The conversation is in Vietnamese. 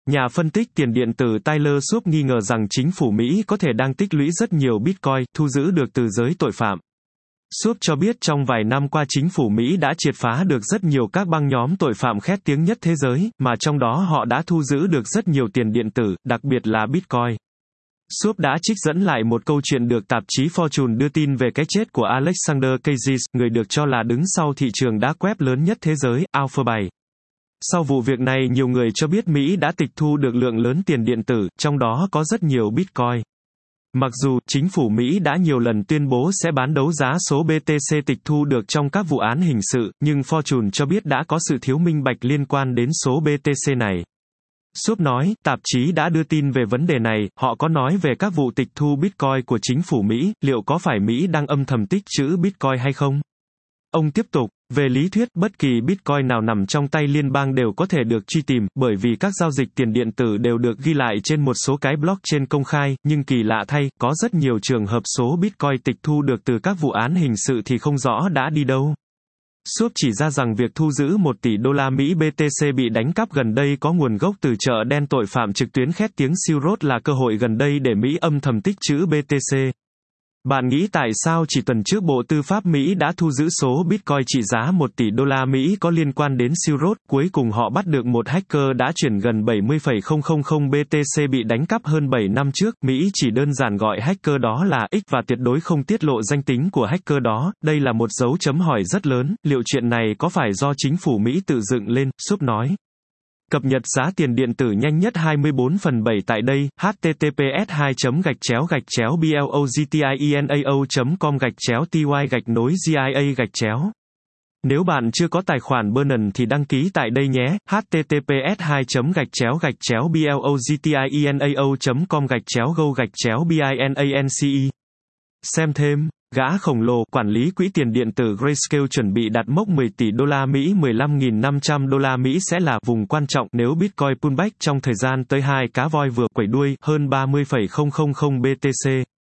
Nhà phân tích tiền điện tử Tyler Swift nghi ngờ rằng chính phủ Mỹ có thể đang tích lũy rất nhiều Bitcoin, thu giữ được từ giới tội phạm. Swift cho biết trong vài năm qua chính phủ Mỹ đã triệt phá được rất nhiều các băng nhóm tội phạm khét tiếng nhất thế giới, mà trong đó họ đã thu giữ được rất nhiều tiền điện tử, đặc biệt là Bitcoin. Swift đã trích dẫn lại một câu chuyện được tạp chí Fortune đưa tin về cái chết của Alexander Keys, người được cho là đứng sau thị trường dark web lớn nhất thế giới, Alphabay. Sau vụ việc này, nhiều người cho biết Mỹ đã tịch thu được lượng lớn tiền điện tử, trong đó có rất nhiều Bitcoin. Mặc dù, chính phủ Mỹ đã nhiều lần tuyên bố sẽ bán đấu giá số BTC tịch thu được trong các vụ án hình sự, nhưng Fortune cho biết đã có sự thiếu minh bạch liên quan đến số BTC này. Swift nói, tạp chí đã đưa tin về vấn đề này, họ có nói về các vụ tịch thu Bitcoin của chính phủ Mỹ, liệu có phải Mỹ đang âm thầm tích trữ Bitcoin hay không? Ông tiếp tục, về lý thuyết, bất kỳ Bitcoin nào nằm trong tay liên bang đều có thể được truy tìm, bởi vì các giao dịch tiền điện tử đều được ghi lại trên một số cái blockchain công khai, nhưng kỳ lạ thay, có rất nhiều trường hợp số Bitcoin tịch thu được từ các vụ án hình sự thì không rõ đã đi đâu. Swift chỉ ra rằng việc thu giữ 1 tỷ đô la Mỹ BTC bị đánh cắp gần đây có nguồn gốc từ chợ đen tội phạm trực tuyến khét tiếng Silk Road là cơ hội gần đây để Mỹ âm thầm tích trữ BTC. Bạn nghĩ tại sao chỉ tuần trước Bộ Tư pháp Mỹ đã thu giữ số Bitcoin trị giá 1 tỷ đô la Mỹ có liên quan đến Silk Road, cuối cùng họ bắt được một hacker đã chuyển gần 70,000 BTC bị đánh cắp hơn 7 năm trước, Mỹ chỉ đơn giản gọi hacker đó là X và tuyệt đối không tiết lộ danh tính của hacker đó, đây là một dấu chấm hỏi rất lớn, liệu chuyện này có phải do chính phủ Mỹ tự dựng lên, Swift nói. Cập nhật giá tiền điện tử nhanh nhất 24/7 tại đây, https://blogitienao.com/ty-gia. Nếu bạn chưa có tài khoản Binance thì đăng ký tại đây nhé, https://blogitienao.com/go-binance. Xem thêm. Gã khổng lồ, quản lý quỹ tiền điện tử Grayscale chuẩn bị đặt mốc 10 tỷ đô la Mỹ 15.500 đô la Mỹ sẽ là vùng quan trọng nếu Bitcoin pullback trong thời gian tới hai cá voi vừa quẩy đuôi hơn 30,000 BTC.